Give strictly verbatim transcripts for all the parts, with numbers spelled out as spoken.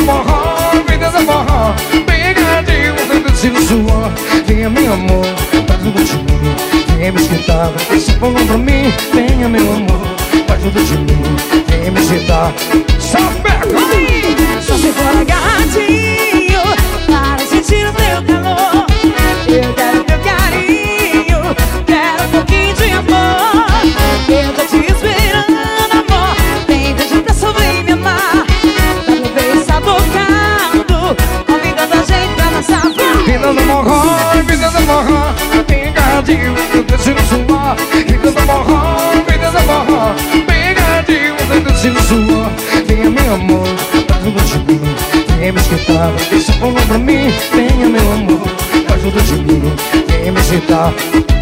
morró, vem dançar forró. Pegadinho, você tá sentindo suor. Venha meu amor, tá junto de mim. Venha me escutar, esse fogo pra mim. Venha meu amor, tá junto de mim. Venha me escutar. Só pega! Só se for agarradinho para sentir o teu calor. Eu quero teu carinho, quero um pouquinho de amor. Eu tô te esperando, amor. Vem pedir pra sobre me amar. Pra me ver está tocando, convidando a gente pra dançar. Vem dançar forró, vem dançar forró. Pegadinho, eu tô sentindo suor. Vem dançar forró, vem dançar forró. Pegadinho, eu tô sentindo suor. Venha meu amor, tá junto de mim. Venha me escutar, esse fogo pra mim. Venha meu amor, tá junto de mim. Venha me escutar.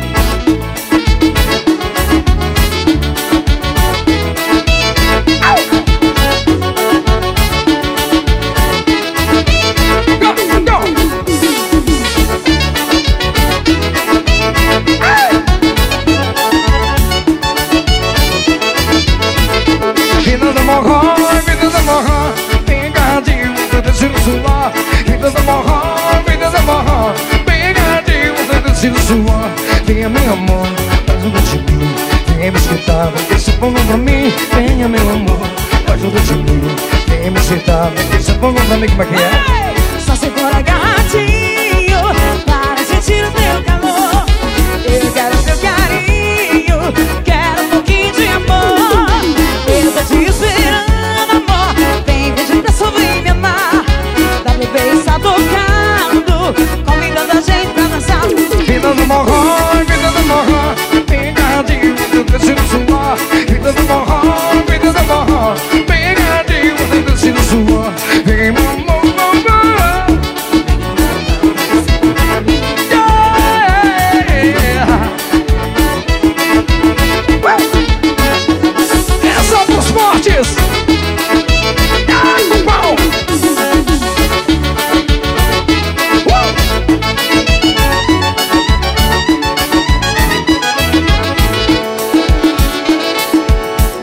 Morró, vem dançar forró. Pegadinho, você tá sentindo suor. Vem dançar forró, vem dançar forró. Pegadinho, você tá sentindo suor. Venha meu amor, tá junto de mim. Venha me escutar, esse fogo pra mim. Venha meu amor, tá junto de mim. Venha me escutar, esse fogo pra mim. Como é que é? Só se for agarrar